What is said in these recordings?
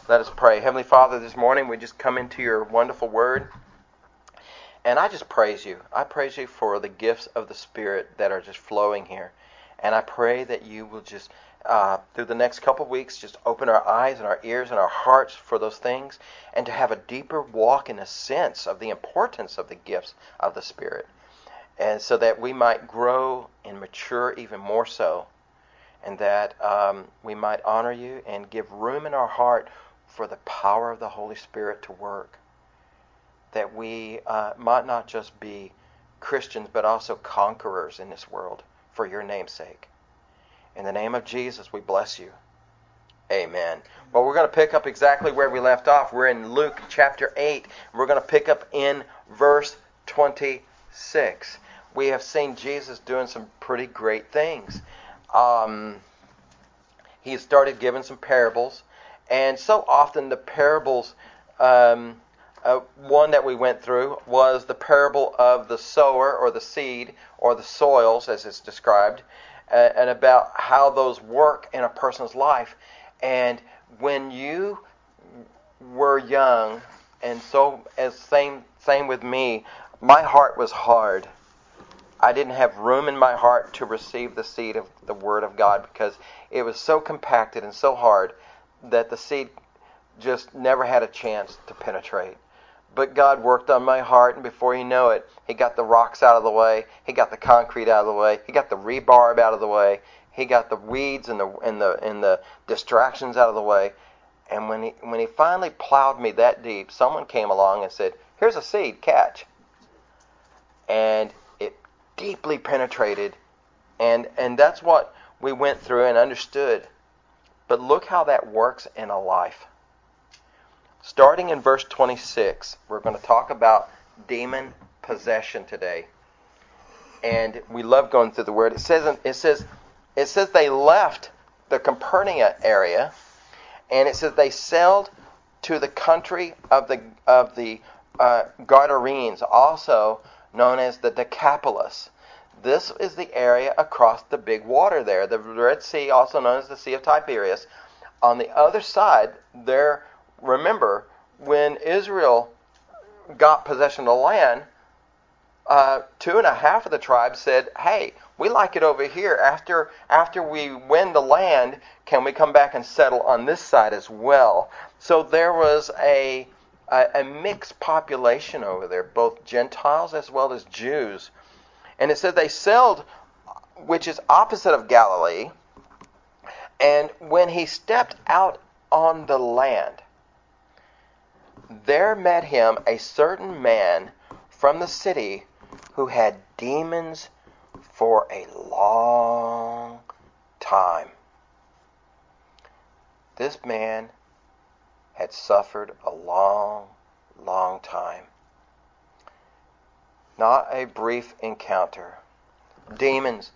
Let us pray. Heavenly Father, this morning we just come into your wonderful word, and I just praise you. I praise you for the gifts of the Spirit that are just flowing here. And I pray that you will just, through the next couple of weeks, just open our eyes and our ears and our hearts for those things, and to have a deeper walk in a sense of the importance of the gifts of the Spirit. And so that we might grow and mature even more so, and that we might honor you and give room in our heart for the power of the Holy Spirit to work. That we might not just be Christians, but also conquerors in this world for your name's sake. In the name of Jesus, we bless you. Amen. Well, we're going to pick up exactly where we left off. We're in Luke chapter 8. We're going to pick up in verse 26. We have seen Jesus doing some pretty great things. He started giving some parables. And so often the parables, one that we went through was the parable of the sower or the seed or the soils as it's described, and about how those work in a person's life. And when you were young, and so as same with me, my heart was hard. I didn't have room in my heart to receive the seed of the Word of God because it was so compacted and so hard that the seed just never had a chance to penetrate. But God worked on my heart, and before you know it, He got the rocks out of the way, He got the concrete out of the way, He got the rebarb out of the way, He got the weeds and the distractions out of the way. And when He finally plowed me that deep, someone came along and said, "Here's a seed, catch." And it deeply penetrated, and that's what we went through and understood. But look how that works in a life. Starting in verse 26, we're going to talk about demon possession today. And we love going through the word. It says they left the Capernaum area, and it says they sailed to the country of the Gadarenes, also known as the Decapolis. This is the area across the big water there, the Red Sea, also known as the Sea of Tiberias. On the other side, there, remember, when Israel got possession of the land, 2.5 of the tribes said, "Hey, we like it over here. After we win the land, can we come back and settle on this side as well?" So there was a mixed population over there, both Gentiles as well as Jews. And it said they sailed, which is opposite of Galilee. And when he stepped out on the land, there met him a certain man from the city who had demons for a long time. This man had suffered a long, long time. Not a brief encounter. Demons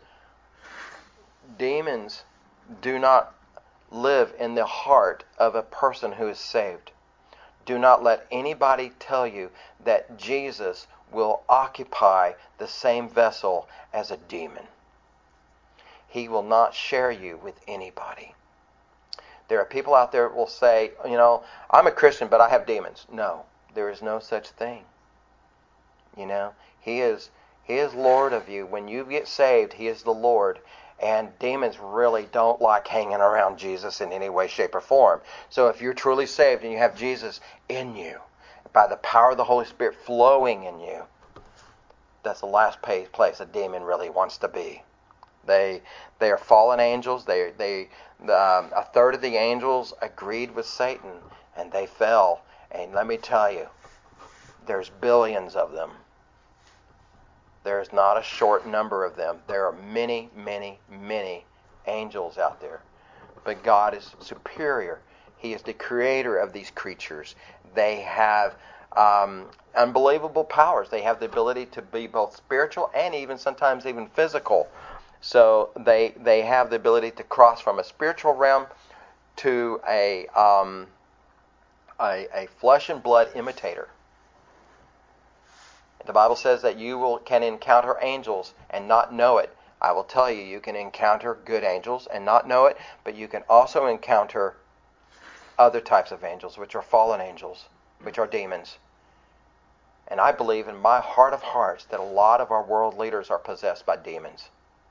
do not live in the heart of a person who is saved. Do not let anybody tell you that Jesus will occupy the same vessel as a demon. He will not share you with anybody. There are people out there that will say, "I'm a Christian, but I have demons." No, there is no such thing. He is Lord of you. When you get saved, He is the Lord. And demons really don't like hanging around Jesus in any way, shape, or form. So if you're truly saved and you have Jesus in you, by the power of the Holy Spirit flowing in you, that's the last place a demon really wants to be. They are fallen angels. A third of the angels agreed with Satan, and they fell. And let me tell you, there's billions of them. There is not a short number of them. There are many, many, many angels out there. But God is superior. He is the creator of these creatures. They have unbelievable powers. They have the ability to be both spiritual and even sometimes even physical. So they have the ability to cross from a spiritual realm to a flesh and blood imitator. The Bible says that you can encounter angels and not know it. I will tell you, you can encounter good angels and not know it, but you can also encounter other types of angels, which are fallen angels, which are demons. And I believe in my heart of hearts that a lot of our world leaders are possessed by demons.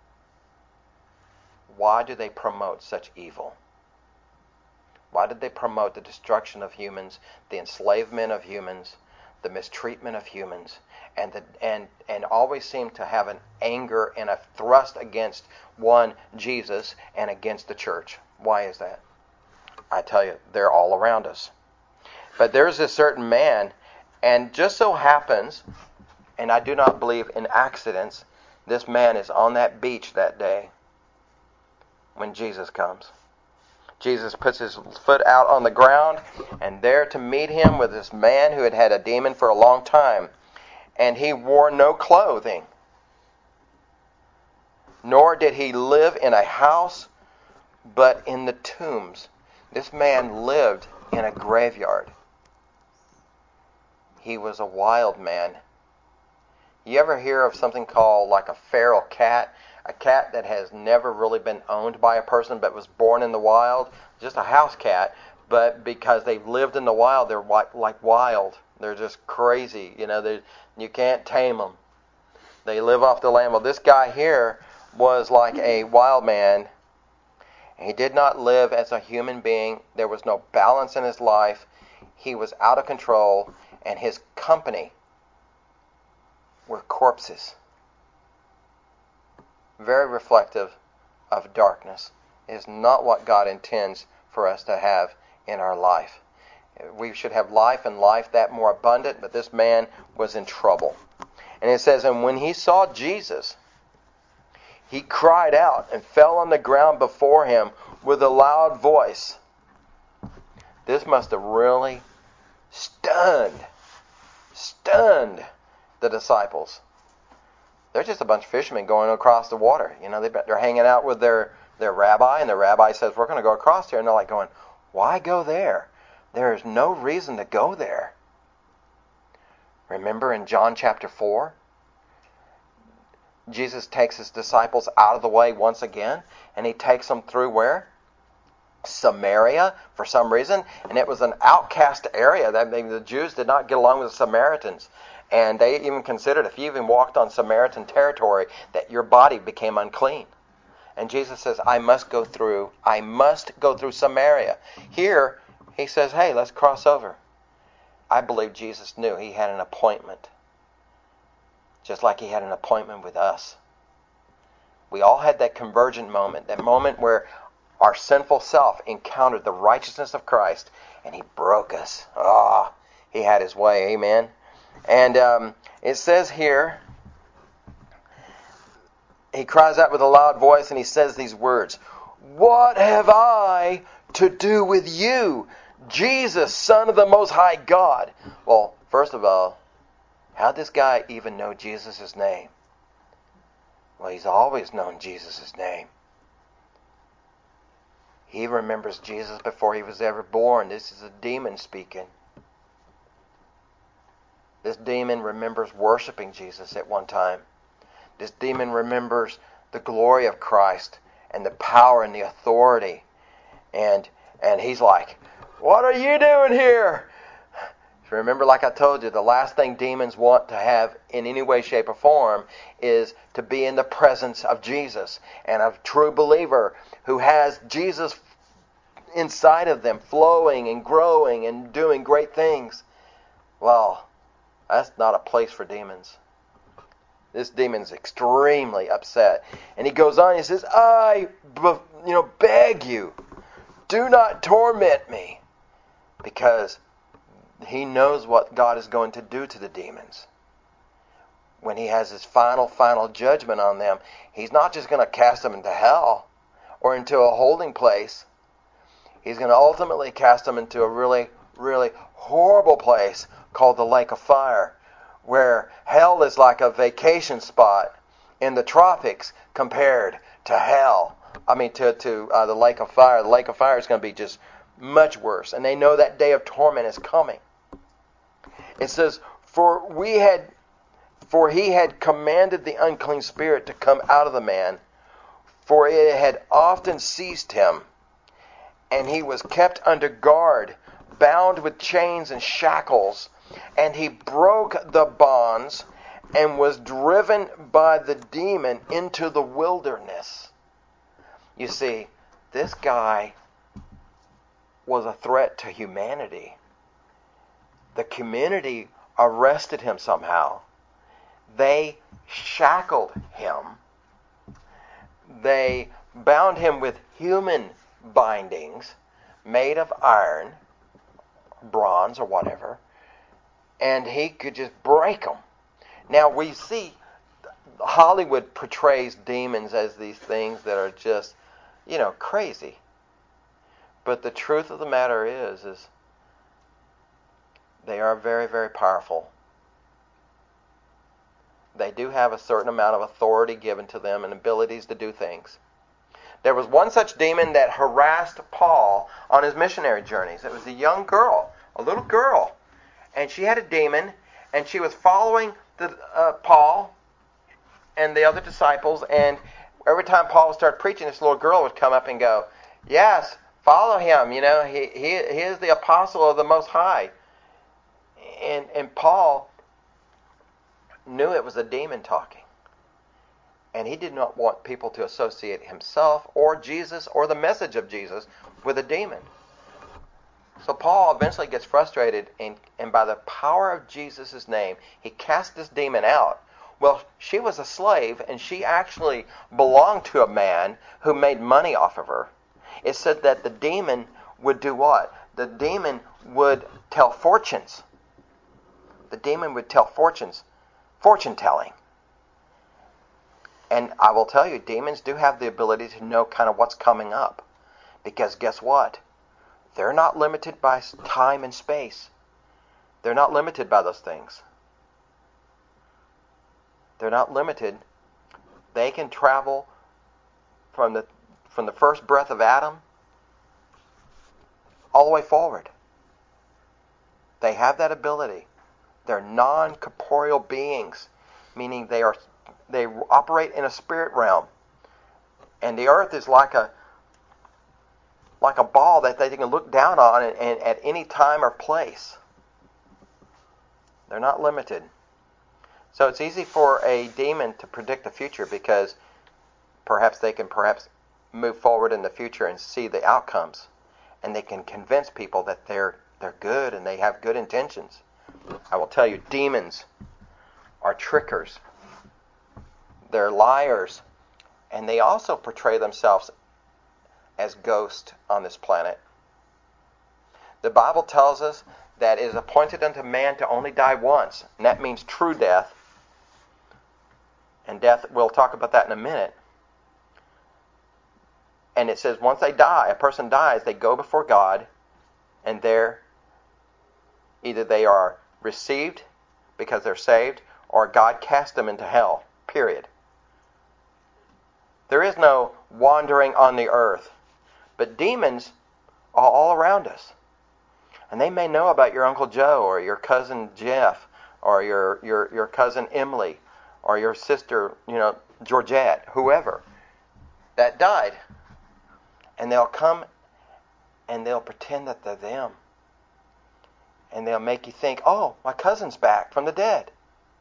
Why do they promote such evil? Why did they promote the destruction of humans, the enslavement of humans, the mistreatment of humans, and always seem to have an anger and a thrust against one, Jesus, and against the church? Why is that? I tell you, they're all around us. But there's a certain man, and just so happens, and I do not believe in accidents, this man is on that beach that day when Jesus comes. Jesus puts his foot out on the ground, and there to meet him was this man who had had a demon for a long time. And he wore no clothing, nor did he live in a house, but in the tombs. This man lived in a graveyard. He was a wild man. You ever hear of something called like a feral cat? A cat that has never really been owned by a person but was born in the wild? Just a house cat, but because they've lived in the wild, they're like wild. They're just crazy. You can't tame them. They live off the land. Well, this guy here was like a wild man. He did not live as a human being. There was no balance in his life. He was out of control, and his company were corpses. Very reflective of darkness. It is not what God intends for us to have in our life. We should have life and life that more abundant, but this man was in trouble. And it says, and when he saw Jesus, he cried out and fell on the ground before him with a loud voice. This must have really stunned the disciples. They're just a bunch of fishermen going across the water. They're hanging out with their rabbi, and the rabbi says, we're going to go across here. And they're like going, why go there? There is no reason to go there. Remember in John chapter 4? Jesus takes his disciples out of the way once again, and he takes them through where? Samaria, for some reason. And it was an outcast area. The Jews did not get along with the Samaritans. And they even considered, if you even walked on Samaritan territory, that your body became unclean. And Jesus says, I must go through Samaria. Here, he says, hey, let's cross over. I believe Jesus knew he had an appointment. Just like he had an appointment with us. We all had that convergent moment. That moment where our sinful self encountered the righteousness of Christ. And he broke us. He had his way. Amen. And it says here, he cries out with a loud voice and he says these words, what have I to do with you, Jesus, Son of the Most High God? Well, first of all, how did this guy even know Jesus' name? Well, he's always known Jesus' name. He remembers Jesus before he was ever born. This is a demon speaking. This demon remembers worshiping Jesus at one time. This demon remembers the glory of Christ and the power and the authority. And he's like, what are you doing here? Remember, like I told you, the last thing demons want to have in any way, shape, or form is to be in the presence of Jesus. And a true believer who has Jesus inside of them, flowing and growing and doing great things. Well, that's not a place for demons. This demon's extremely upset. And he goes on, he says, I beg you, do not torment me. Because he knows what God is going to do to the demons. When he has his final judgment on them, he's not just going to cast them into hell or into a holding place. He's going to ultimately cast them into a really, really horrible place called the lake of fire, where hell is like a vacation spot in the tropics compared to hell. To the lake of fire. The lake of fire is going to be just much worse. And they know that day of torment is coming. It says, for he had commanded the unclean spirit to come out of the man, for it had often seized him, and he was kept under guard, bound with chains and shackles, and he broke the bonds and was driven by the demon into the wilderness. You see, this guy was a threat to humanity. The community arrested him somehow. They shackled him. They bound him with human bindings made of iron, bronze, or whatever, and he could just break them. Now we see Hollywood portrays demons as these things that are just, crazy. But the truth of the matter is they are very, very powerful. They do have a certain amount of authority given to them and abilities to do things. There was one such demon that harassed Paul on his missionary journeys. It was a young girl, a little girl, and she had a demon, and she was following Paul and the other disciples, and every time Paul would start preaching, this little girl would come up and go, "Yes, follow him. He is the apostle of the Most High." And Paul knew it was a demon talking. And he did not want people to associate himself or Jesus or the message of Jesus with a demon. So Paul eventually gets frustrated, and by the power of Jesus' name, he casts this demon out. Well, she was a slave, and she actually belonged to a man who made money off of her. It said that the demon would do what? The demon would tell fortunes. The demon would tell fortunes, fortune telling. And I will tell you, demons do have the ability to know kind of what's coming up. Because guess what? They're not limited by time and space. They're not limited by those things. They're not limited. They can travel from the first breath of Adam all the way forward. They have that ability. They're non-corporeal beings, meaning they operate in a spirit realm. And the earth is like a ball that they can look down on and at any time or place. They're not limited. So it's easy for a demon to predict the future because they can move forward in the future and see the outcomes. And they can convince people that they're good and they have good intentions. I will tell you, demons are trickers. They're liars. And they also portray themselves as ghosts on this planet. The Bible tells us that it is appointed unto man to only die once. And that means true death. And death, we'll talk about that in a minute. And it says once a person dies, they go before God, and either they are received because they're saved, or God casts them into hell, period. There is no wandering on the earth. But demons are all around us. And they may know about your Uncle Joe, or your cousin Jeff, or your cousin Emily, or your sister, Georgette, whoever, that died. And they'll come and they'll pretend that they're them. And they'll make you think, oh, my cousin's back from the dead.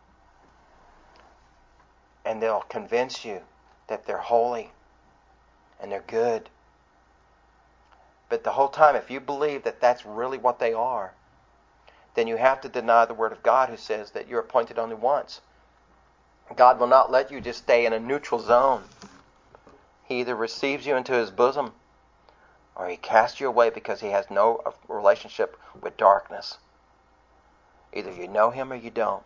And they'll convince you that they're holy and they're good. But the whole time, if you believe that that's really what they are, then you have to deny the Word of God, who says that you're appointed only once. God will not let you just stay in a neutral zone. He either receives you into His bosom, or He casts you away because He has no relationship with darkness. Either you know Him or you don't.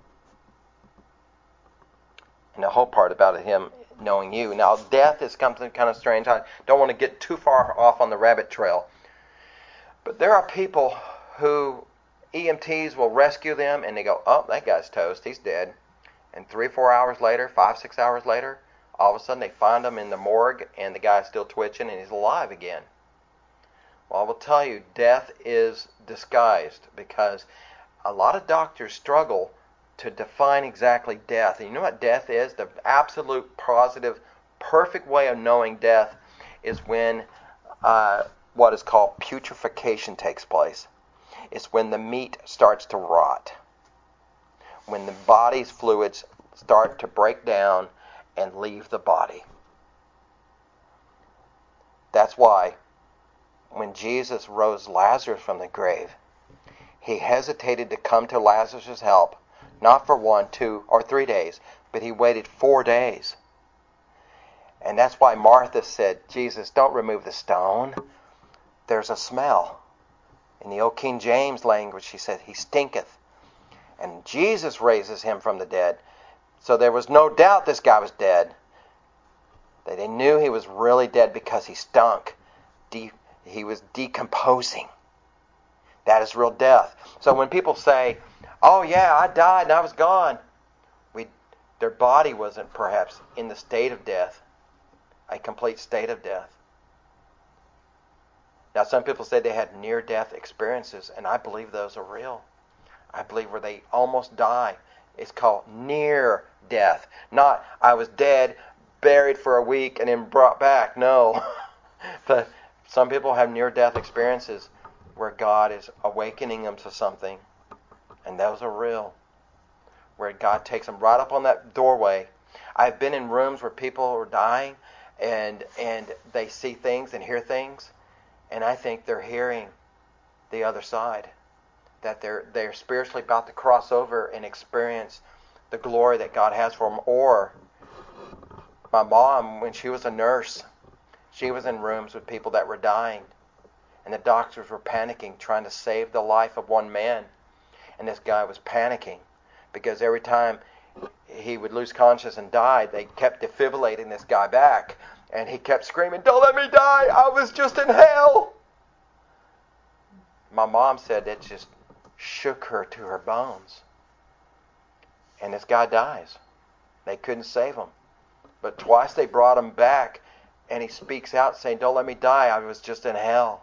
And the whole part about Him knowing you. Now, death is something kind of strange. I don't want to get too far off on the rabbit trail. But there are people who EMTs will rescue them, and they go, oh, that guy's toast. He's dead. And 3 or 4 hours later, 5, 6 hours later, all of a sudden they find him in the morgue, and the guy's still twitching, and he's alive again. Well, I will tell you, death is disguised, because a lot of doctors struggle to define exactly death. And you know what death is? The absolute, positive, perfect way of knowing death is when what is called putrefaction takes place. It's when the meat starts to rot, when the body's fluids start to break down and leave the body. That's why when Jesus rose Lazarus from the grave, he hesitated to come to Lazarus' help, not for 1, 2, or 3 days, but he waited 4 days. And that's why Martha said, Jesus, don't remove the stone. There's a smell. In the old King James language, she said, he stinketh. And Jesus raises him from the dead. So there was no doubt this guy was dead. They knew he was really dead because he stunk. He was decomposing. That is real death. So when people say, oh yeah, I died and I was gone, their body wasn't perhaps in the state of death, a complete state of death. Now some people say they had near-death experiences, and I believe those are real. I believe where they almost die. It's called near death. Not, I was dead, buried for a week, and then brought back. No. But some people have near-death experiences where God is awakening them to something. And those are real. Where God takes them right up on that doorway. I've been in rooms where people are dying and they see things and hear things. And I think they're hearing the other side. That they're spiritually about to cross over and experience the glory that God has for them. Or my mom, when she was a nurse, she was in rooms with people that were dying. And the doctors were panicking, trying to save the life of one man. And this guy was panicking because every time he would lose consciousness and die, they kept defibrillating this guy back. And he kept screaming, don't let me die, I was just in hell. My mom said it just shook her to her bones. And this guy dies. They couldn't save him. But twice they brought him back, and he speaks out saying, don't let me die, I was just in hell.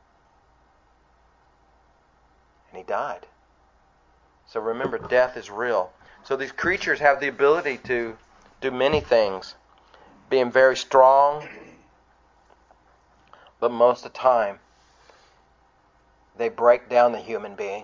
And he died. So remember, death is real. So these creatures have the ability to do many things, being very strong, but most of the time, they break down the human being.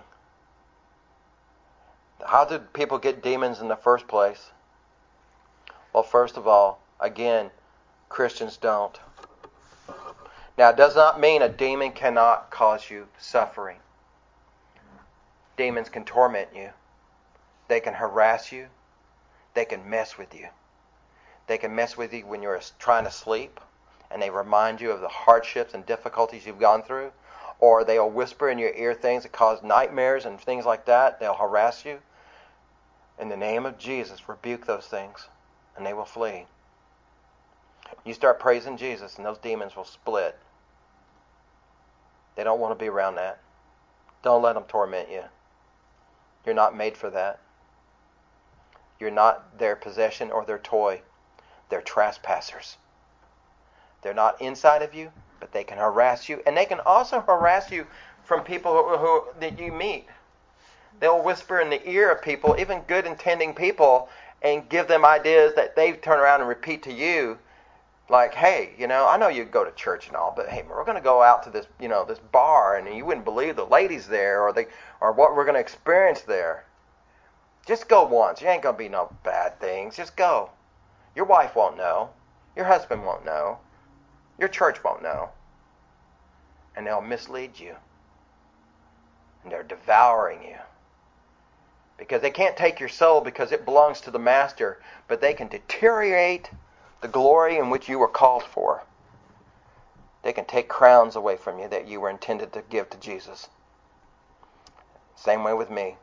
How did people get demons in the first place? Well, first of all, again, Christians don't. Now, it does not mean a demon cannot cause you suffering. Demons can torment you. They can harass you. They can mess with you. They can mess with you when you're trying to sleep, and they remind you of the hardships and difficulties you've gone through. Or they'll whisper in your ear things that cause nightmares and things like that. They'll harass you. In the name of Jesus, rebuke those things, and they will flee. You start praising Jesus, and those demons will split. They don't want to be around that. Don't let them torment you. You're not made for that. You're not their possession or their toy. They're trespassers. They're not inside of you, but they can harass you. And they can also harass you from people who that you meet. They'll whisper in the ear of people, even good intending people, and give them ideas that they turn around and repeat to you. Like, hey, I know you go to church and all, but hey, we're going to go out to this, this bar, and you wouldn't believe the ladies there, or what we're going to experience there. Just go once. You ain't going to be no bad things. Just go. Your wife won't know. Your husband won't know. Your church won't know. And they'll mislead you. And they're devouring you. Because they can't take your soul because it belongs to the master, but they can deteriorate the glory in which you were called for. They can take crowns away from you that you were intended to give to Jesus. Same way with me.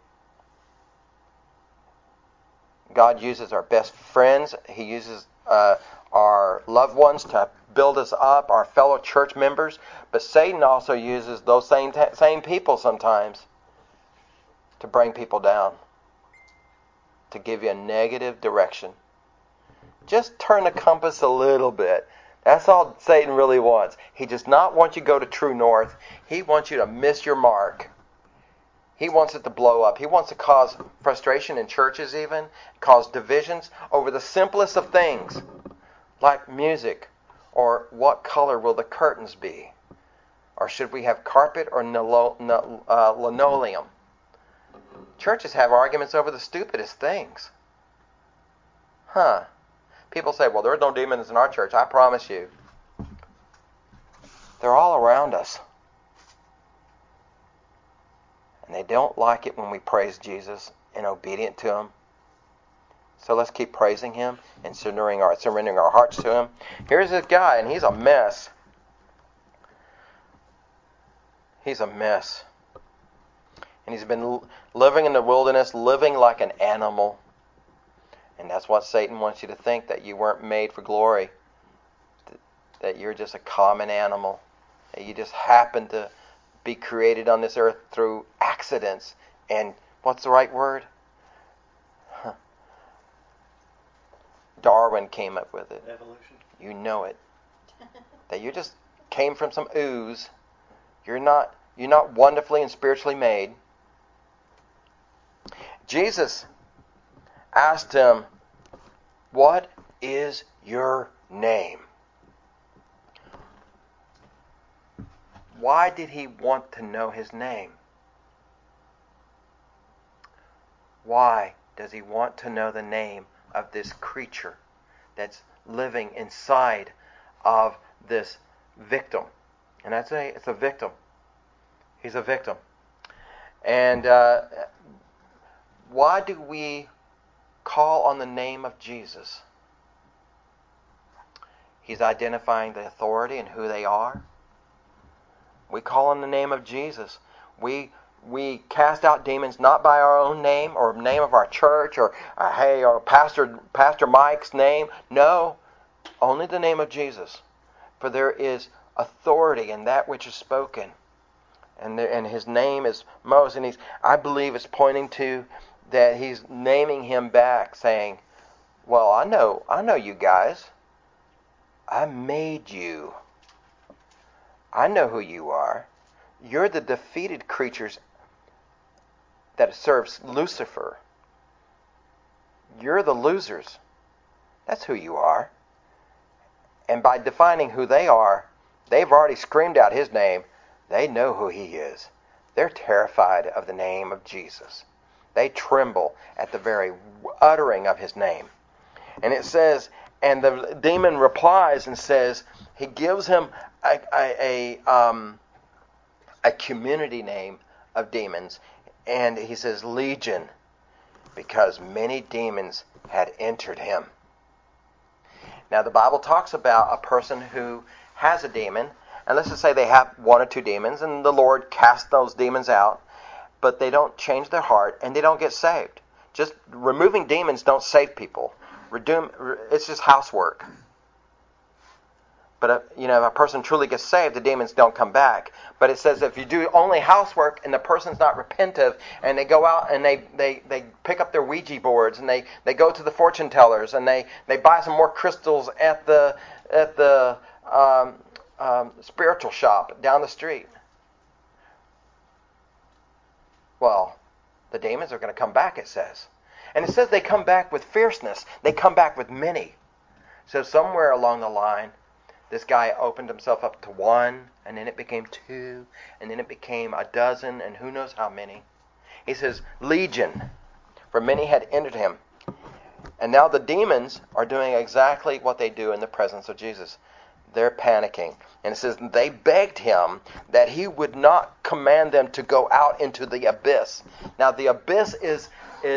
God uses our best friends. He uses our loved ones to build us up, our fellow church members. But Satan also uses those same people sometimes to bring people down, to give you a negative direction. Just turn the compass a little bit. That's all Satan really wants. He does not want you to go to true north. He wants you to miss your mark. He wants it to blow up. He wants to cause frustration in churches even, cause divisions over the simplest of things, like music, or what color will the curtains be, Or should we have carpet or linoleum? Churches have arguments over the stupidest things. People say, well, there's no demons in our church. I promise you. They're all around us. And they don't like it when we praise Jesus and obedient to Him. So let's keep praising Him and surrendering our hearts to Him. Here's this guy, and he's a mess. He's a mess. And he's been living in the wilderness, living like an animal. And that's what Satan wants you to think, that you weren't made for glory. That you're just a common animal. That you just happen to be created on this earth through accidents. And what's the right word? Darwin came up with it. Evolution. You know it. That you just came from some ooze. You're not wonderfully and spiritually made. Jesus asked him, "What is your name?" Why did he want to know his name? Why does he want to know the name of this creature that's living inside of this victim? And it's a victim. He's a victim. And why do we call on the name of Jesus? He's identifying the authority and who they are. We call on the name of Jesus. We cast out demons not by our own name or name of our church or Pastor Mike's name. No, only the name of Jesus. For there is authority in that which is spoken. And his name is most. And I believe it's pointing to that he's naming him back, saying, well, I know you guys. I made you. I know who you are. You're the defeated creatures that serves Lucifer. You're the losers. That's who you are. And by defining who they are, they've already screamed out his name. They know who he is. They're terrified of the name of Jesus. They tremble at the very uttering of his name. And it says, and the demon replies and says, he gives him a community name of demons. And he says, Legion, because many demons had entered him. Now the Bible talks about a person who has a demon, and let's just say they have one or two demons, and the Lord casts those demons out, but they don't change their heart, and they don't get saved. Just removing demons don't save people. It's just housework. But if a person truly gets saved, the demons don't come back. But it says if you do only housework and the person's not repentive, and they go out and they pick up their Ouija boards and they go to the fortune tellers and they buy some more crystals at the spiritual shop down the street. Well, the demons are going to come back, it says. And it says they come back with fierceness. They come back with many. So somewhere along the line, this guy opened himself up to one, and then it became two, and then it became a dozen, and who knows how many. He says, Legion, for many had entered him. And now the demons are doing exactly what they do in the presence of Jesus. They're panicking. And it says they begged him that he would not command them to go out into the abyss. Now the abyss is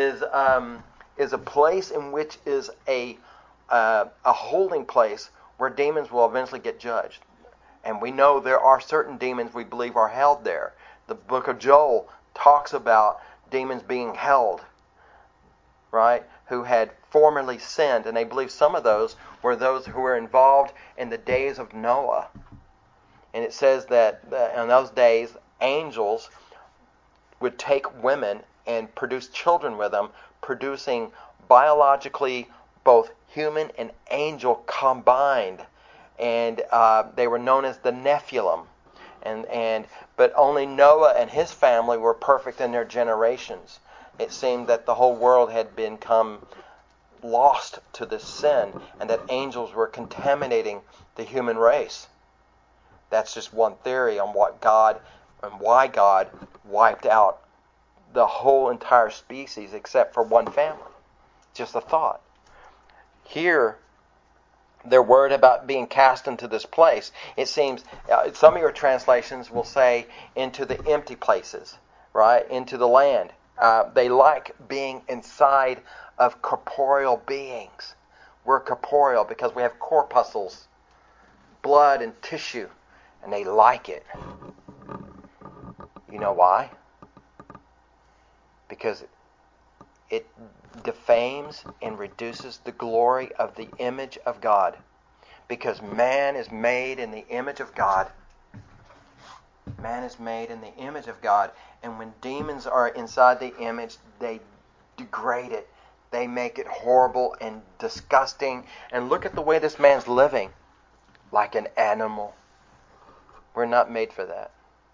a place in which is a holding place where demons will eventually get judged. And we know there are certain demons we believe are held there. The book of Joel talks about demons being held, right, who had formerly sinned. And they believe some of those were those who were involved in the days of Noah. And it says that in those days, angels would take women and produce children with them, producing biologically both human and angel combined. And they were known as the Nephilim. But only Noah and his family were perfect in their generations. It seemed that the whole world had become lost to this sin, and that angels were contaminating the human race. That's just one theory on what God and why God wiped out the whole entire species except for one family. Just a thought. Here, they're worried about being cast into this place. It seems some of your translations will say into the empty places, right? Into the land. They like being inside of corporeal beings. We're corporeal because we have corpuscles, blood and tissue, and they like it. You know why? Because it defames and reduces the glory of the image of God. Because man is made in the image of God. Man is made in the image of God. And when demons are inside the image, they degrade it. They make it horrible and disgusting. And look at the way this man's living. Like an animal. We're not made for that.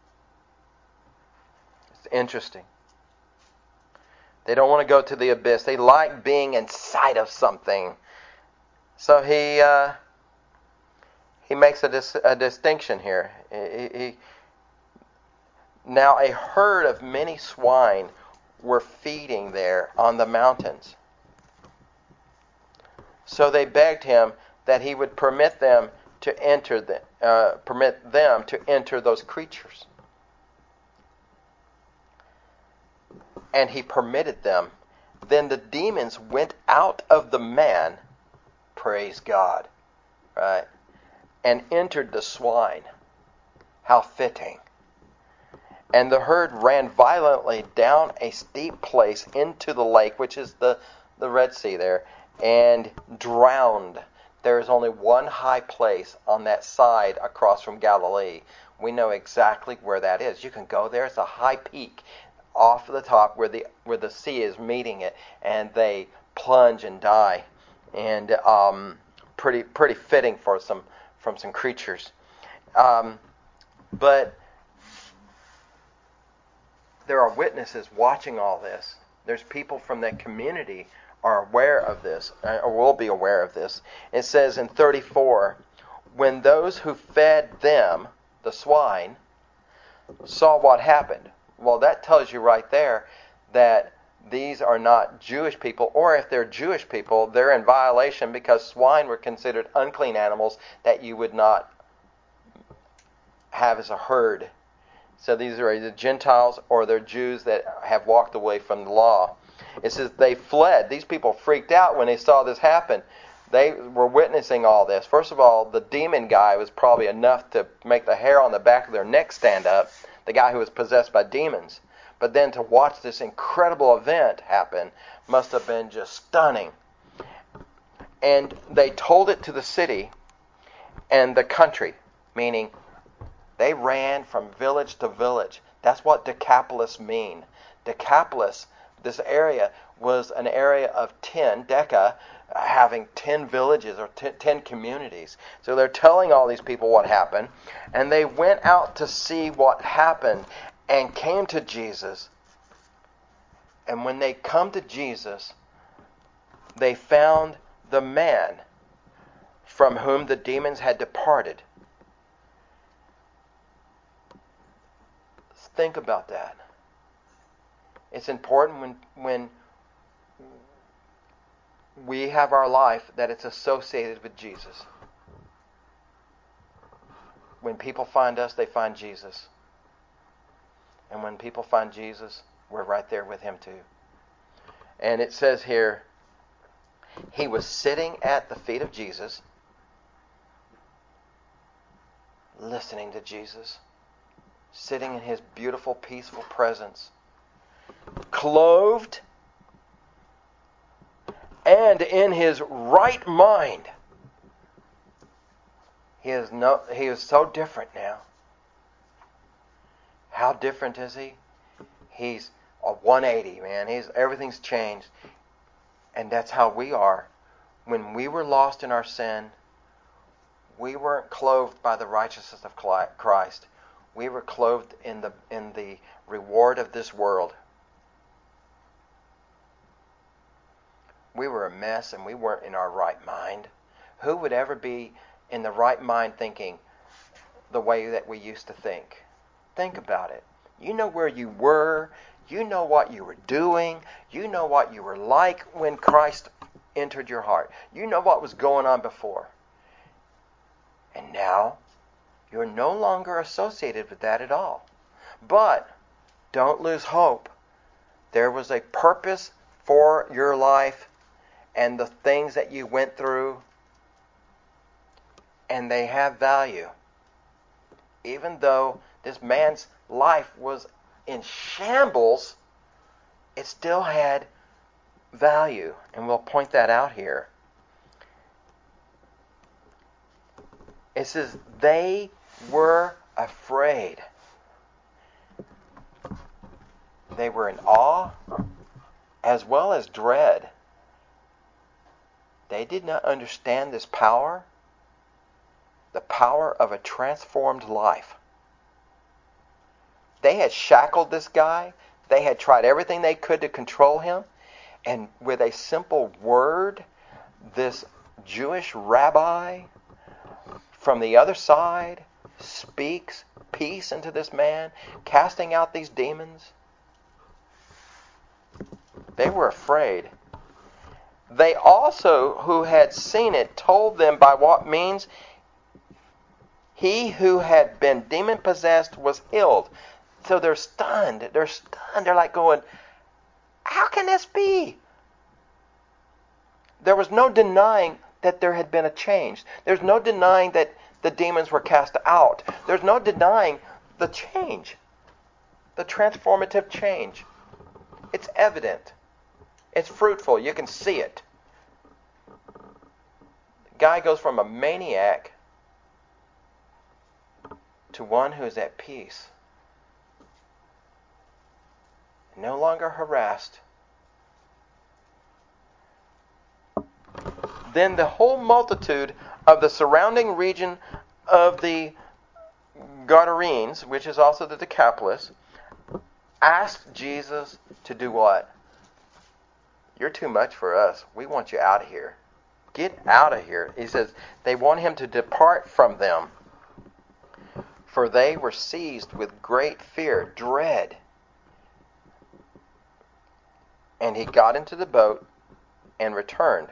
It's interesting. They don't want to go to the abyss. They like being inside of something. So he makes a distinction here. Now a herd of many swine were feeding there on the mountains. So they begged him that he would permit them to enter those creatures. And he permitted them. Then the demons went out of the man, praise God, right, and entered the swine. How fitting. And the herd ran violently down a steep place into the lake, which is the Red Sea there, and drowned. There is only one high place on that side across from Galilee. We know exactly where that is. You can go there. It's a high peak off the top where the sea is meeting it, and they plunge and die. And pretty fitting for some creatures. But there are witnesses watching all this. There's people from that community are aware of this, or will be aware of this. It says in 34, when those who fed them, the swine, saw what happened. Well, that tells you right there that these are not Jewish people, or if they're Jewish people, they're in violation because swine were considered unclean animals that you would not have as a herd. So these are either Gentiles or they're Jews that have walked away from the law. It says they fled. These people freaked out when they saw this happen. They were witnessing all this. First of all, the demon guy was probably enough to make the hair on the back of their neck stand up, the guy who was possessed by demons. But then to watch this incredible event happen must have been just stunning. And they told it to the city and the country, meaning they ran from village to village. That's what Decapolis mean. Decapolis, this area, was an area of 10, Deca, having 10 villages or 10 communities. So they're telling all these people what happened. And they went out to see what happened and came to Jesus. And when they come to Jesus, they found the man from whom the demons had departed. Think about that. It's important when we have our life that it's associated with Jesus. When people find us, they find Jesus. And when people find Jesus, we're right there with him too. And it says here, he was sitting at the feet of Jesus, listening to Jesus, sitting in his beautiful, peaceful presence, clothed and in his right mind. He is so different now. How different is he? He's a 180, man. Everything's changed. And that's how we are. When we were lost in our sin, we weren't clothed by the righteousness of Christ. We were clothed in the reward of this world. We were a mess and we weren't in our right mind. Who would ever be in the right mind thinking, the way that we used to think. Think about it. You know where you were. You know what you were doing. You know what you were like when Christ entered your heart. You know what was going on before. And now, you're no longer associated with that at all. But don't lose hope. There was a purpose for your life and the things that you went through, and they have value. Even though this man's life was in shambles, it still had value. And we'll point that out here. It says, they were afraid. They were in awe as well as dread. They did not understand this power, the power of a transformed life. They had shackled this guy. They had tried everything they could to control him. And with a simple word, this Jewish rabbi from the other side speaks peace into this man, casting out these demons. They were afraid. They also, who had seen it, told them by what means he who had been demon-possessed was healed. So they're stunned. They're stunned. They're like going, how can this be? There was no denying that there had been a change. There's no denying that the demons were cast out. There's no denying the change, the transformative change. It's evident. It's fruitful. You can see it. The guy goes from a maniac to one who is at peace. No longer harassed. Then the whole multitude of the surrounding region of the Gadarenes, which is also the Decapolis, asked Jesus to do what? You're too much for us. We want you out of here. Get out of here. He says they want him to depart from them, for they were seized with great fear, dread. And he got into the boat and returned.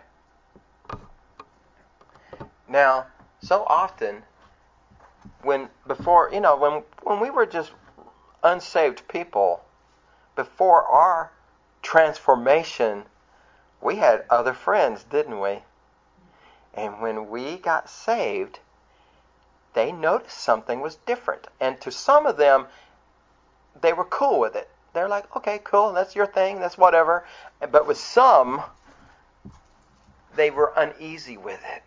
Now, so often, when we were just unsaved people, before our transformation, we had other friends, didn't we? And when we got saved, they noticed something was different. And to some of them, they were cool with it. They're like, okay, cool, that's your thing, that's whatever. But with some, they were uneasy with it.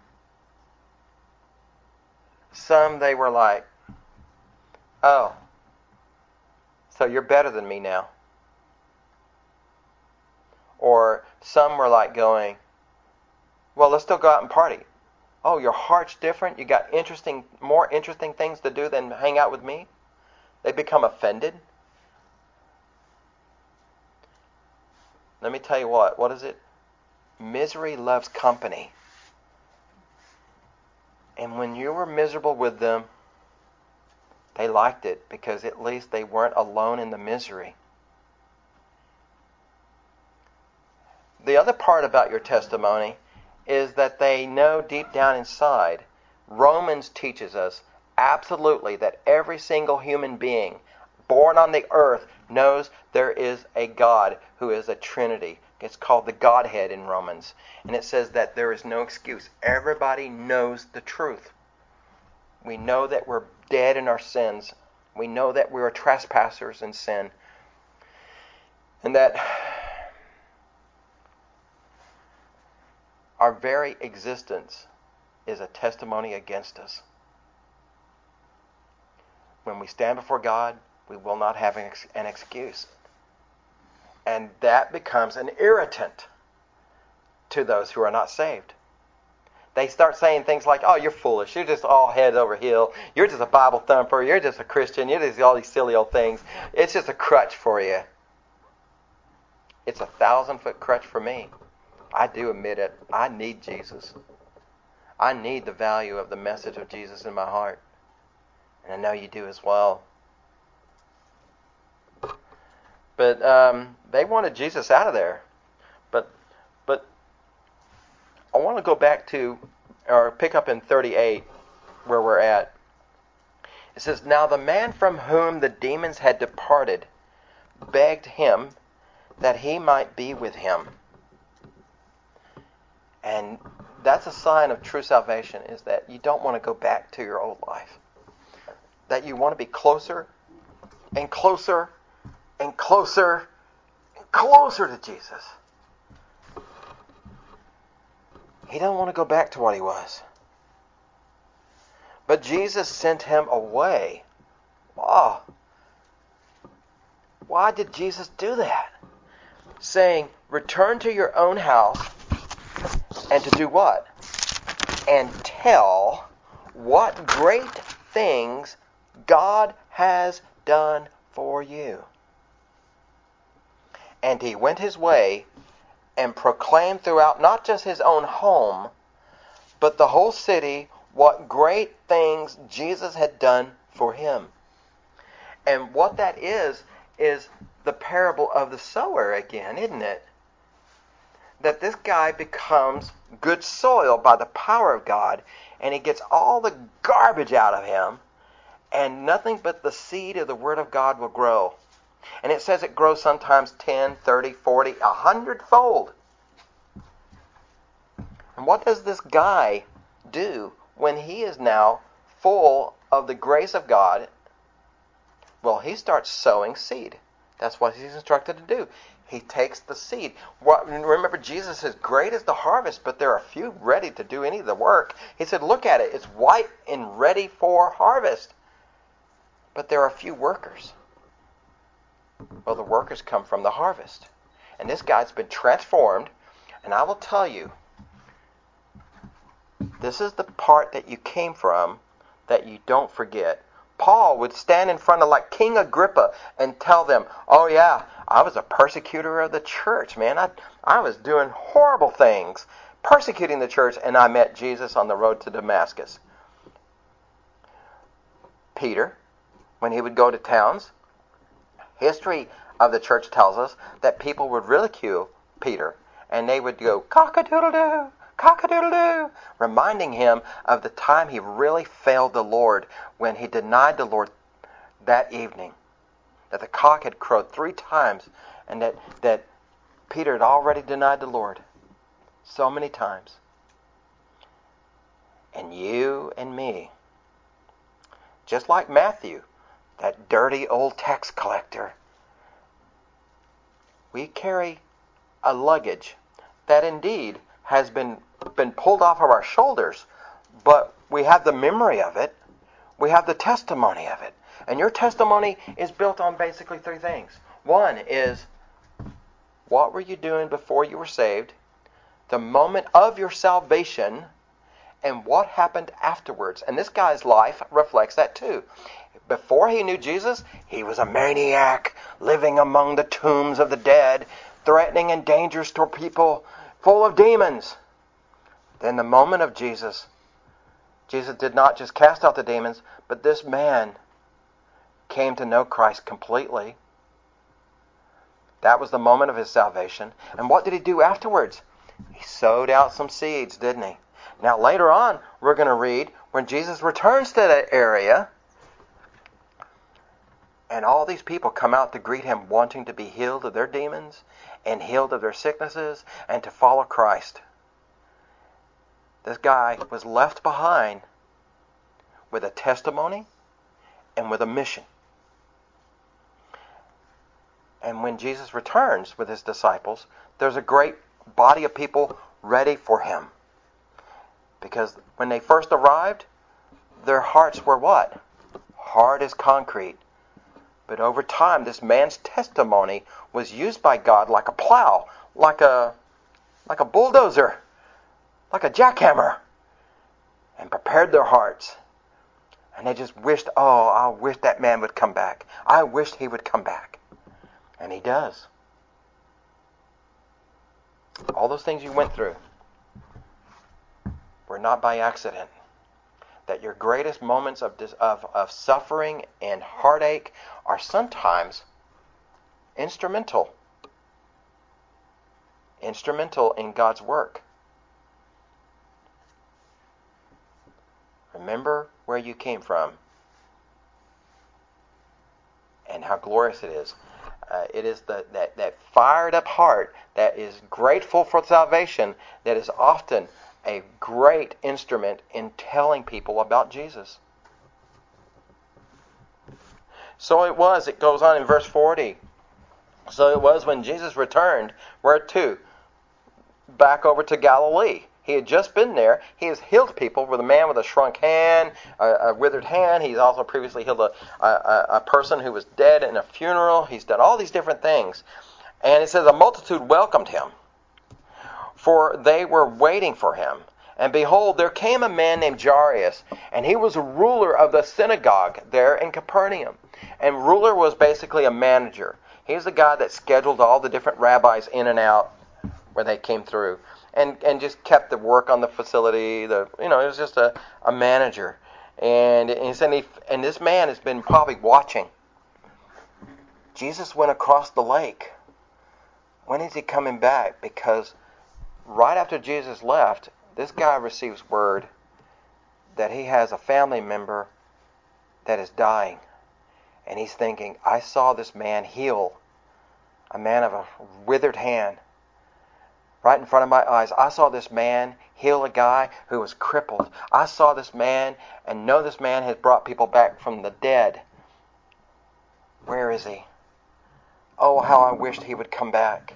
Some, they were like, oh, so you're better than me now. Or some were like going, well, let's still go out and party. Oh, your heart's different? You got more interesting things to do than hang out with me? They become offended. Let me tell you what is it? Misery loves company. And when you were miserable with them, they liked it because at least they weren't alone in the misery. The other part about your testimony is that they know deep down inside, Romans teaches us absolutely that every single human being born on the earth knows there is a God who is a Trinity. It's called the Godhead in Romans. And it says that there is no excuse. Everybody knows the truth. We know that we're dead in our sins. We know that we are trespassers in sin. And that our very existence is a testimony against us. When we stand before God, we will not have an excuse. And that becomes an irritant to those who are not saved. They start saying things like, oh, you're foolish. You're just all head over heel. You're just a Bible thumper. You're just a Christian. You're just all these silly old things. It's just a crutch for you. It's 1,000-foot crutch for me. I do admit it. I need Jesus. I need the value of the message of Jesus in my heart. And I know you do as well. But they wanted Jesus out of there. But I want to go back to, or pick up in 38, where we're at. It says, "Now the man from whom the demons had departed begged him that he might be with him." And that's a sign of true salvation, is that you don't want to go back to your old life. That you want to be closer and closer and closer and closer to Jesus. He doesn't want to go back to what he was. But Jesus sent him away. Oh, why did Jesus do that? Saying, "Return to your own house," and to do what? "And tell what great things God has done for you." And he went his way and proclaimed throughout not just his own home, but the whole city, what great things Jesus had done for him. And what that is the parable of the sower again, isn't it? That this guy becomes good soil by the power of God, and he gets all the garbage out of him, and nothing but the seed of the Word of God will grow. And it says it grows sometimes 10, 30, 40, 100-fold. And what does this guy do when he is now full of the grace of God? Well, he starts sowing seed. That's what he's instructed to do. He takes the seed. Remember, Jesus says, "Great is the harvest, but there are few ready to do any of the work." He said, "Look at it. It's white and ready for harvest. But there are few workers." Well, the workers come from the harvest. And this guy's been transformed. And I will tell you, this is the part that you came from that you don't forget. Paul would stand in front of like King Agrippa and tell them, "Oh yeah, I was a persecutor of the church, man. I was doing horrible things, persecuting the church, and I met Jesus on the road to Damascus." Peter, when he would go to towns, history of the church tells us that people would ridicule Peter, and they would go, "Cock-a-doodle-doo, cock-a-doodle-doo," reminding him of the time he really failed the Lord when he denied the Lord that evening. That the cock had crowed 3 times, and that Peter had already denied the Lord so many times. And you and me, just like Matthew, that dirty old tax collector, we carry a luggage that indeed has been pulled off of our shoulders, but we have the memory of it. We have the testimony of it. And your testimony is built on basically 3 things. One is, what were you doing before you were saved? The moment of your salvation, and what happened afterwards. And this guy's life reflects that too. Before he knew Jesus, he was a maniac, living among the tombs of the dead, threatening and dangerous to people, full of demons. Then the moment of Jesus, Jesus did not just cast out the demons, but this man came to know Christ completely. That was the moment of his salvation. And what did he do afterwards? He sowed out some seeds, didn't he? Now later on, we're going to read when Jesus returns to that area, and all these people come out to greet him, wanting to be healed of their demons and healed of their sicknesses and to follow Christ. This guy was left behind with a testimony and with a mission. And when Jesus returns with his disciples, there's a great body of people ready for him. Because when they first arrived, their hearts were what? Hard as concrete. But over time, this man's testimony was used by God like a plow, like a bulldozer, like a jackhammer, and prepared their hearts. And they just wished, "Oh, I wish that man would come back. I wish he would come back." And he does. All those things you went through were not by accident. that your greatest moments of suffering and heartache are sometimes instrumental in God's work. Remember where you came from and how glorious it is. It is that fired up heart that is grateful for salvation that is often a great instrument in telling people about Jesus. So it goes on in verse 40. So it was when Jesus returned, where to? Back over to Galilee. He had just been there. He has healed people with a man with a shrunk hand, a withered hand. He's also previously healed a person who was dead in a funeral. He's done all these different things. And it says, a multitude welcomed him, for they were waiting for him. And behold, there came a man named Jairus, and he was a ruler of the synagogue there in Capernaum. And ruler was basically a manager. He was the guy that scheduled all the different rabbis in and out where they came through. And just kept the work on the facility. It was just a manager. And he said, and this man has been probably watching. Jesus went across the lake. When is he coming back? Because right after Jesus left, this guy receives word that he has a family member that is dying. And he's thinking, I saw this man heal a man of a withered hand. Right in front of my eyes, I saw this man heal a guy who was crippled. I saw this man and know this man has brought people back from the dead. Where is he? Oh, how I wished he would come back.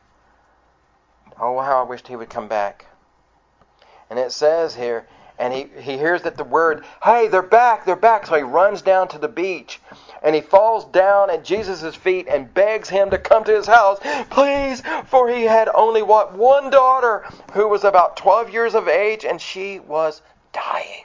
Oh, how I wished he would come back. And it says here, and he hears that the word, hey, they're back. So he runs down to the beach. And he falls down at Jesus' feet and begs him to come to his house. Please, for he had only one daughter who was about 12 years of age, and she was dying.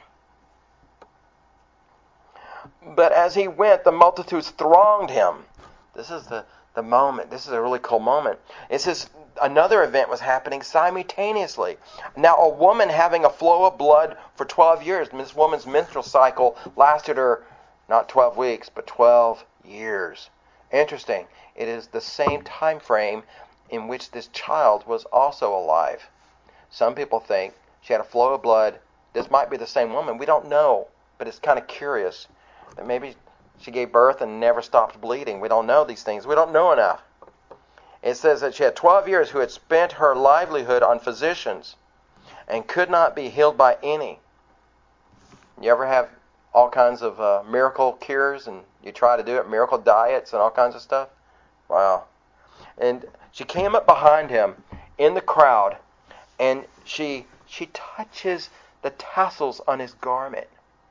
But as he went, the multitudes thronged him. This is the moment. This is a really cool moment. It says another event was happening simultaneously. Now, a woman having a flow of blood for 12 years, this woman's menstrual cycle lasted her not 12 weeks, but 12 years. Interesting. It is the same time frame in which this child was also alive. Some people think she had a flow of blood. This might be the same woman. We don't know, but it's kind of curious that maybe she gave birth and never stopped bleeding. We don't know these things. We don't know enough. It says that she had 12 years who had spent her livelihood on physicians and could not be healed by any. You ever have all kinds of miracle cures and you try to do it, miracle diets and all kinds of stuff? Wow. And she came up behind him in the crowd and she touches the tassels on his garment.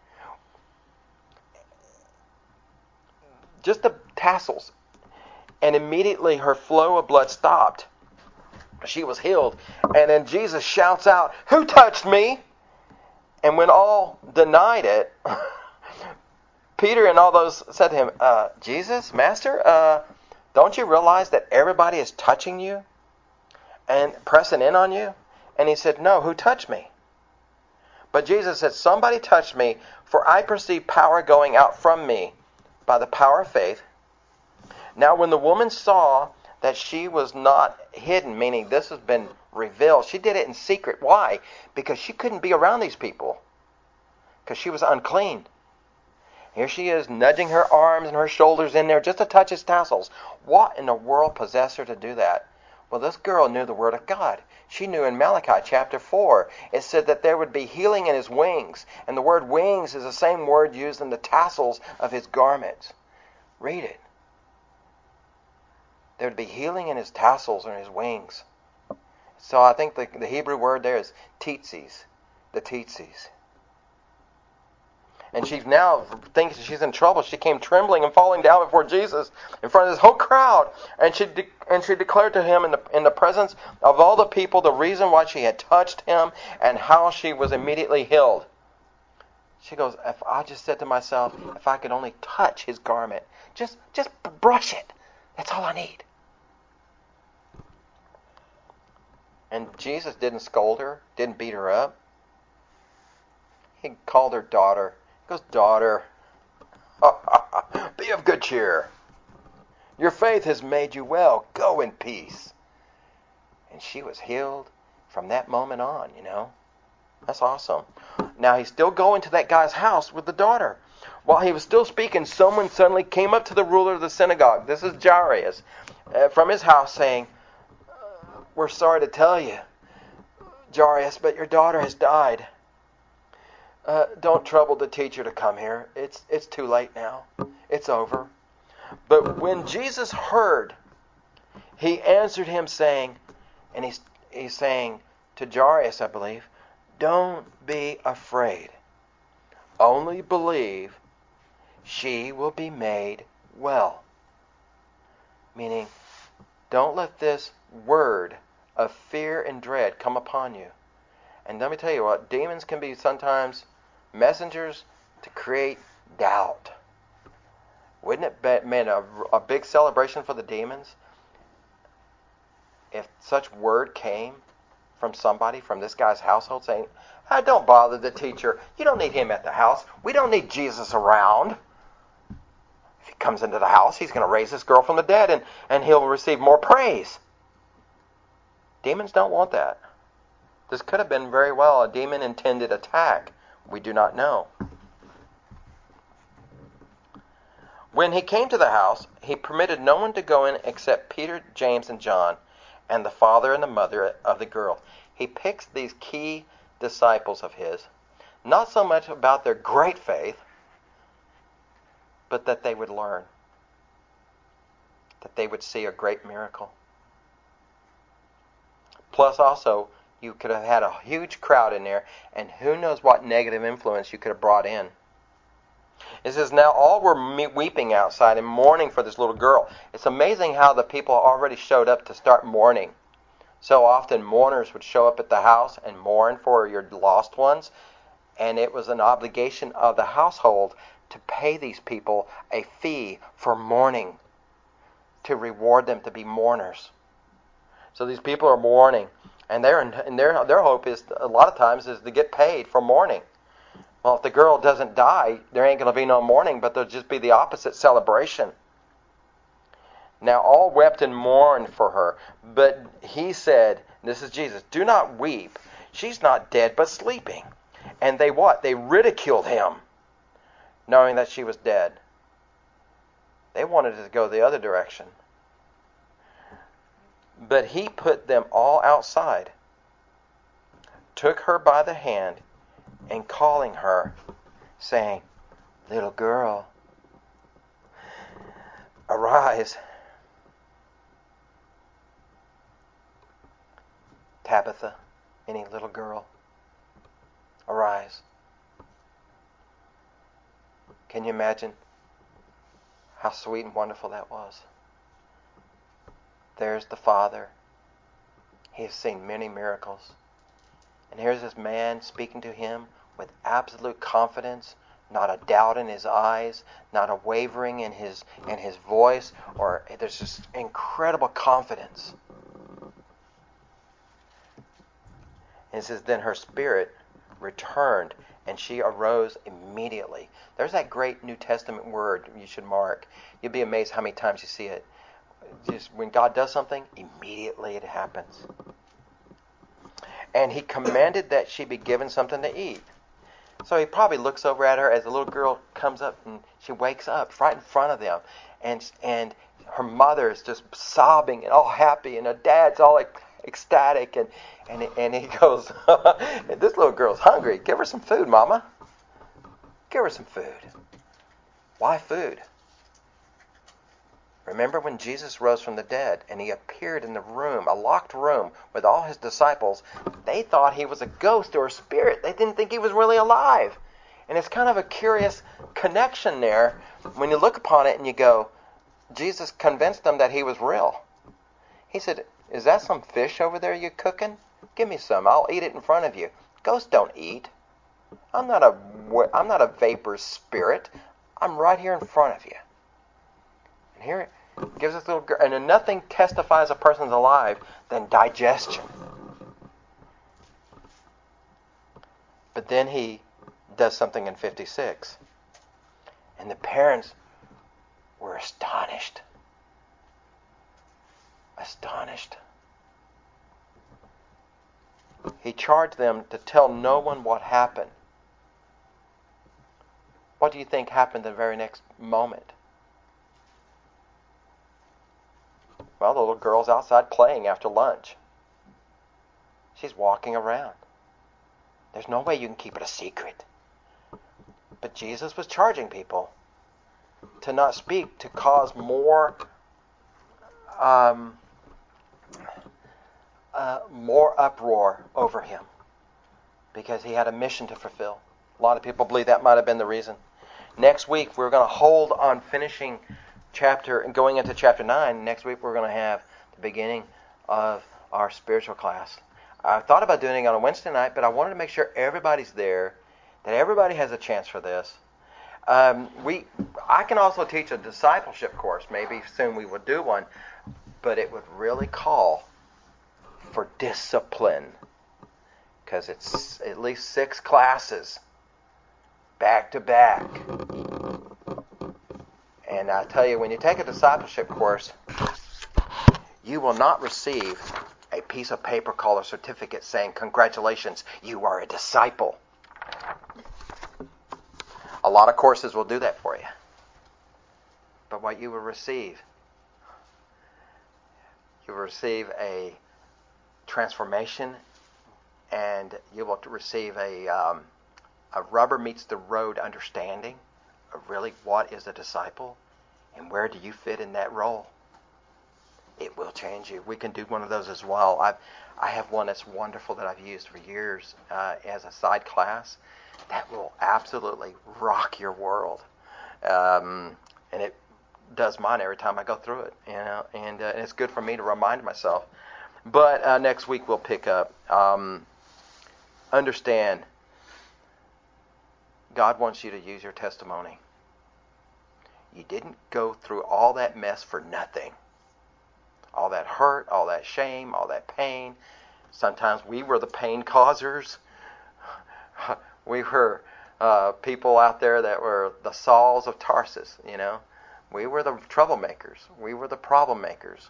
Just the tassels. And immediately her flow of blood stopped. She was healed. And then Jesus shouts out, who touched me? And when all denied it, Peter and all those said to him, Jesus, Master, don't you realize that everybody is touching you and pressing in on you? And he said, no, who touched me? But Jesus said, somebody touched me, for I perceive power going out from me by the power of faith. Now when the woman saw that she was not hidden, meaning this has been revealed, she did it in secret. Why? Because she couldn't be around these people. Because she was unclean. Here she is, nudging her arms and her shoulders in there just to touch his tassels. What in the world possessed her to do that? Well, this girl knew the Word of God. She knew in Malachi chapter 4, it said that there would be healing in his wings. And the word wings is the same word used in the tassels of his garments. Read it. There would be healing in his tassels and his wings. So I think the Hebrew word there is tzitzis, the tzitzis. And she now thinks she's in trouble. She came trembling and falling down before Jesus in front of this whole crowd. And she declared to him in the presence of all the people the reason why she had touched him and how she was immediately healed. She goes, if I just said to myself, if I could only touch his garment, just brush it. That's all I need. And Jesus didn't scold her, didn't beat her up. He called her daughter. He goes, daughter, be of good cheer. Your faith has made you well. Go in peace. And she was healed from that moment on, That's awesome. Now he's still going to that guy's house with the daughter. While he was still speaking, someone suddenly came up to the ruler of the synagogue. This is Jairus, from his house saying, we're sorry to tell you, Jairus, but your daughter has died. Don't trouble the teacher to come here. It's too late now. It's over. But when Jesus heard, he answered him saying, and he's saying to Jairus, I believe, don't be afraid. Only believe. She will be made well. Meaning, don't let this word of fear and dread come upon you. And let me tell you what, demons can be sometimes messengers to create doubt. Wouldn't it be a big celebration for the demons if such word came from somebody from this guy's household saying, don't bother the teacher. You don't need him at the house. We don't need Jesus around. If he comes into the house, he's going to raise this girl from the dead and he'll receive more praise. Demons don't want that. This could have been very well a demon-intended attack. We do not know. When he came to the house, he permitted no one to go in except Peter, James, and John, and the father and the mother of the girl. He picks these key disciples of his, not so much about their great faith, but that they would learn, that they would see a great miracle. Plus also, you could have had a huge crowd in there, and who knows what negative influence you could have brought in. It says, now all were weeping outside and mourning for this little girl. It's amazing how the people already showed up to start mourning. So often mourners would show up at the house and mourn for your lost ones, and it was an obligation of the household to pay these people a fee for mourning, to reward them to be mourners. So these people are mourning, and their hope is a lot of times is to get paid for mourning. Well, if the girl doesn't die, there ain't going to be no mourning, but there'll just be the opposite celebration. Now all wept and mourned for her, but he said, this is Jesus, do not weep. She's not dead, but sleeping. And they what? They ridiculed him, knowing that she was dead. They wanted it to go the other direction. But he put them all outside, took her by the hand, and calling her, saying, little girl, arise. Tabitha, any little girl, arise. Can you imagine how sweet and wonderful that was? There's the Father. He has seen many miracles. And here's this man speaking to him with absolute confidence, not a doubt in his eyes, not a wavering in his voice, or there's just incredible confidence. And it says, then her spirit returned, and she arose immediately. There's that great New Testament word you should mark. You'll be amazed how many times you see it. Just when God does something, immediately it happens. And he commanded that she be given something to eat. So he probably looks over at her as the little girl comes up and she wakes up right in front of them. And her mother is just sobbing and all happy, and her dad's all ecstatic. And he goes, this little girl's hungry. Give her some food, Mama. Give her some food. Why food? Remember when Jesus rose from the dead and he appeared in the room, a locked room with all his disciples, they thought he was a ghost or a spirit. They didn't think he was really alive. And it's kind of a curious connection there when you look upon it and you go, Jesus convinced them that he was real. He said, is that some fish over there you're cooking? Give me some. I'll eat it in front of you. Ghosts don't eat. I'm not a vapor spirit. I'm right here in front of you. And here it gives us a little girl, and then nothing testifies a person's alive than digestion. But then he does something in 56. And the parents were astonished. Astonished. He charged them to tell no one what happened. What do you think happened the very next moment? Well, the little girl's outside playing after lunch. She's walking around. There's no way you can keep it a secret. But Jesus was charging people to not speak, to cause more uproar over him, because he had a mission to fulfill. A lot of people believe that might have been the reason. Next week we're going to hold on finishing chapter and going into chapter 9. Next week we're going to have the beginning of our spiritual class. I thought about doing it on a Wednesday night, but I wanted to make sure everybody's there, that everybody has a chance for this. I can also teach a discipleship course. Maybe soon we would do one, but it would really call for discipline, because it's at least 6 classes back to back. And I tell you, when you take a discipleship course, you will not receive a piece of paper called a certificate saying, "Congratulations, you are a disciple." A lot of courses will do that for you. But what you will receive a transformation, and you will receive a rubber meets the road understanding of really what is a disciple and where do you fit in that role. It will change you. We can do one of those as well. I have one that's wonderful that I've used for years as a side class that will absolutely rock your world, and it does mine every time I go through it. And it's good for me to remind myself. But next week we'll pick up. Understand, God wants you to use your testimony. You didn't go through all that mess for nothing. All that hurt, all that shame, all that pain. Sometimes we were the pain causers. We were people out there that were the Sauls of Tarsus, We were the troublemakers. We were the problem makers.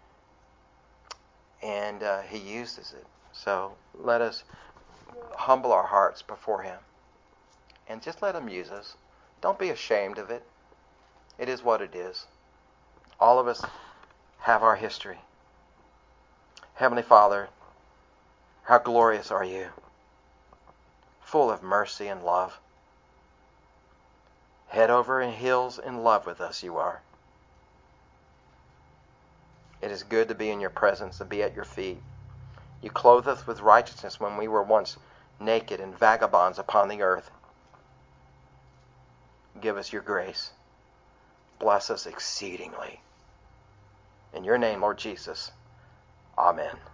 And he uses it. So let us humble our hearts before him. And just let him use us. Don't be ashamed of it. It is what it is. All of us have our history. Heavenly Father, how glorious are you. Full of mercy and love. Head over heels in love with us you are. It is good to be in your presence and be at your feet. You clothe us with righteousness when we were once naked and vagabonds upon the earth. Give us your grace. Bless us exceedingly. In your name, Lord Jesus. Amen.